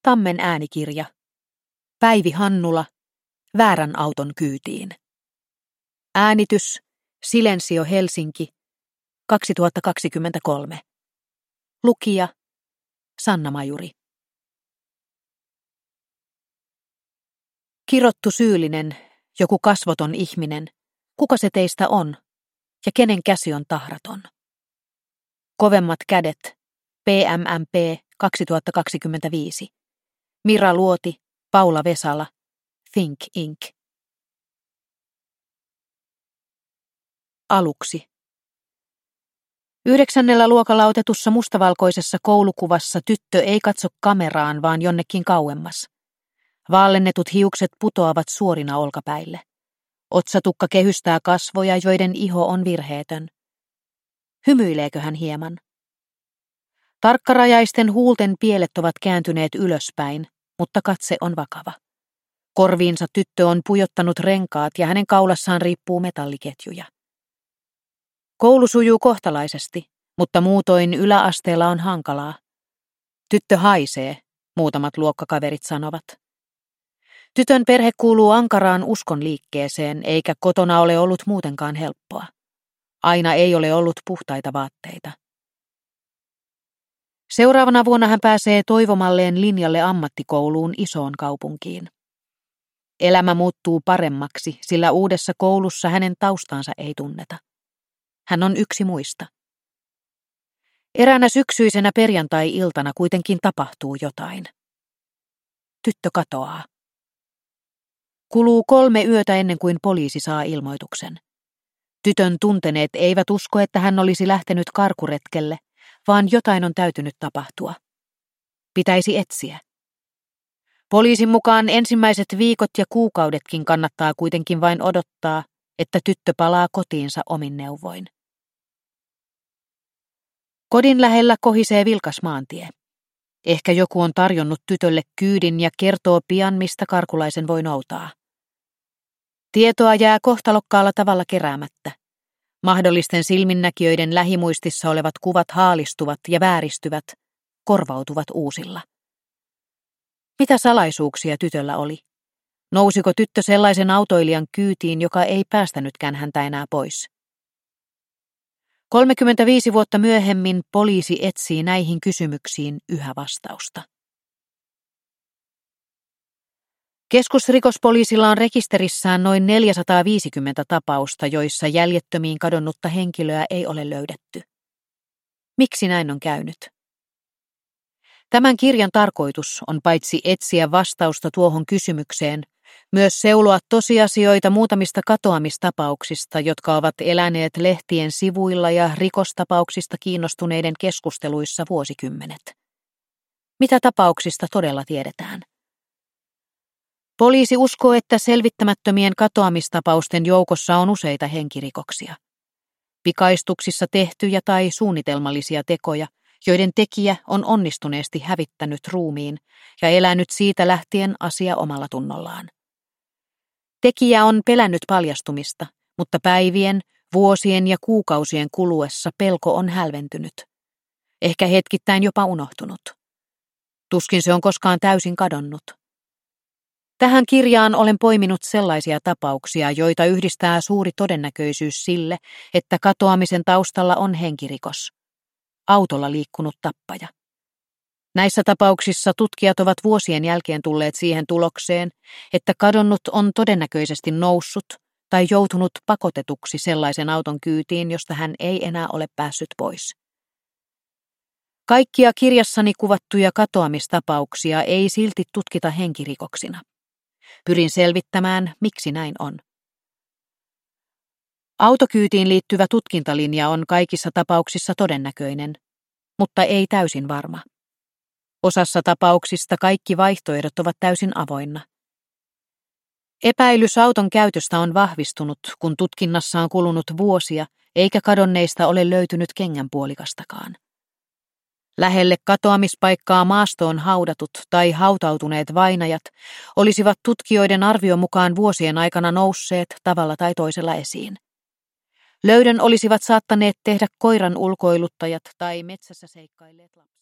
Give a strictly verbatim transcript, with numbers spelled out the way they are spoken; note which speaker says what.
Speaker 1: Tammen äänikirja. Päivi Hannula. Väärän auton kyytiin. Äänitys. Silensio Helsinki. kaksituhattakaksikymmentäkolme. Lukija. Sanna Majuri. Kirottu syyllinen, joku kasvoton ihminen. Kuka se teistä on? Ja kenen käsi on tahraton? Kovemmat kädet. P M M P kaksituhattakaksikymmentäviisi. Mira Luoti, Paula Vesala, Think incorporated. Aluksi. Yhdeksännellä luokalla otetussa mustavalkoisessa koulukuvassa tyttö ei katso kameraan, vaan jonnekin kauemmas. Vaallennetut hiukset putoavat suorina olkapäille. Otsatukka kehystää kasvoja, joiden iho on virheetön. Hymyileekö hän hieman? Tarkkarajaisten huulten pielet ovat kääntyneet ylöspäin, mutta katse on vakava. Korviinsa tyttö on pujottanut renkaat ja hänen kaulassaan riippuu metalliketjuja. Koulu sujuu kohtalaisesti, mutta muutoin yläasteella on hankalaa. Tyttö haisee, muutamat luokkakaverit sanovat. Tytön perhe kuuluu ankaraan uskonliikkeeseen, eikä kotona ole ollut muutenkaan helppoa. Aina ei ole ollut puhtaita vaatteita. Seuraavana vuonna hän pääsee toivomalleen linjalle ammattikouluun isoon kaupunkiin. Elämä muuttuu paremmaksi, sillä uudessa koulussa hänen taustansa ei tunneta. Hän on yksi muista. Eräänä syksyisenä perjantai-iltana kuitenkin tapahtuu jotain. Tyttö katoaa. Kuluu kolme yötä ennen kuin poliisi saa ilmoituksen. Tytön tunteneet eivät usko, että hän olisi lähtenyt karkuretkelle, vaan jotain on täytynyt tapahtua. Pitäisi etsiä. Poliisin mukaan ensimmäiset viikot ja kuukaudetkin kannattaa kuitenkin vain odottaa, että tyttö palaa kotiinsa omin neuvoin. Kodin lähellä kohisee vilkas maantie. Ehkä joku on tarjonnut tytölle kyydin ja kertoo pian, mistä karkulaisen voi noutaa. Tietoa jää kohtalokkaalla tavalla keräämättä. Mahdollisten silminnäkijöiden lähimuistissa olevat kuvat haalistuvat ja vääristyvät, korvautuvat uusilla. Mitä salaisuuksia tytöllä oli? Nousiko tyttö sellaisen autoilijan kyytiin, joka ei päästänytkään häntä enää pois? kolmekymmentäviisi vuotta myöhemmin poliisi etsii näihin kysymyksiin yhä vastausta. Keskusrikospoliisilla on rekisterissään noin neljäsataaviisikymmentä tapausta, joissa jäljettömiin kadonnutta henkilöä ei ole löydetty. Miksi näin on käynyt? Tämän kirjan tarkoitus on paitsi etsiä vastausta tuohon kysymykseen, myös seuloa tosiasioita muutamista katoamistapauksista, jotka ovat eläneet lehtien sivuilla ja rikostapauksista kiinnostuneiden keskusteluissa vuosikymmenet. Mitä tapauksista todella tiedetään? Poliisi uskoo, että selvittämättömien katoamistapausten joukossa on useita henkirikoksia. Pikaistuksissa tehtyjä tai suunnitelmallisia tekoja, joiden tekijä on onnistuneesti hävittänyt ruumiin ja elänyt siitä lähtien asia omalla tunnollaan. Tekijä on pelännyt paljastumista, mutta päivien, vuosien ja kuukausien kuluessa pelko on hälventynyt. Ehkä hetkittäin jopa unohtunut. Tuskin se on koskaan täysin kadonnut. Tähän kirjaan olen poiminut sellaisia tapauksia, joita yhdistää suuri todennäköisyys sille, että katoamisen taustalla on henkirikos. Autolla liikkunut tappaja. Näissä tapauksissa tutkijat ovat vuosien jälkeen tulleet siihen tulokseen, että kadonnut on todennäköisesti noussut tai joutunut pakotetuksi sellaisen auton kyytiin, josta hän ei enää ole päässyt pois. Kaikkia kirjassani kuvattuja katoamistapauksia ei silti tutkita henkirikoksina. Pyrin selvittämään, miksi näin on. Autokyytiin liittyvä tutkintalinja on kaikissa tapauksissa todennäköinen, mutta ei täysin varma. Osassa tapauksista kaikki vaihtoehdot ovat täysin avoinna. Epäilys auton käytöstä on vahvistunut, kun tutkinnassa on kulunut vuosia, eikä kadonneista ole löytynyt kengänpuolikastakaan. Lähelle katoamispaikkaa maastoon haudatut tai hautautuneet vainajat olisivat tutkijoiden arvion mukaan vuosien aikana nousseet tavalla tai toisella esiin. Löydön olisivat saattaneet tehdä koiran ulkoiluttajat tai metsässä seikkailleet lapset.